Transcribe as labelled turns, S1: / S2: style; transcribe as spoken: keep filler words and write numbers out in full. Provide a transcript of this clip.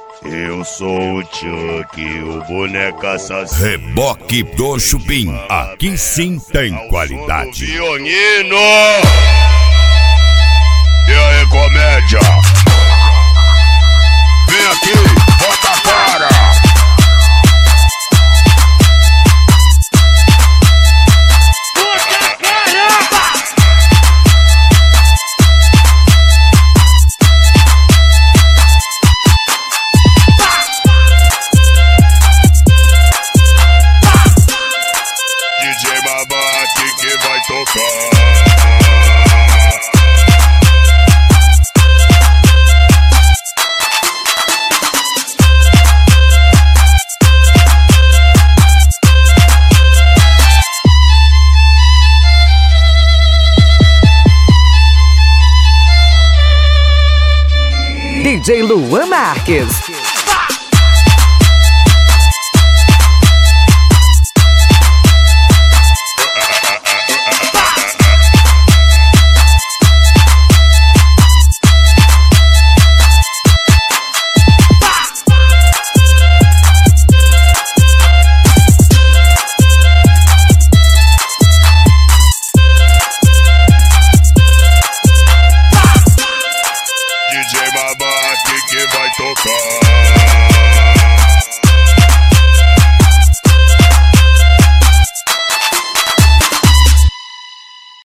S1: Eu sou o Chuck, o boneco assassino.
S2: Reboque do Chupim, aqui sim tem qualidade.
S1: Dionino! E aí, comédia? Vem aqui, bota a cara! D J Babate que vai tocar.
S3: D J Luan Marques.
S1: D J Babate que vai tocar.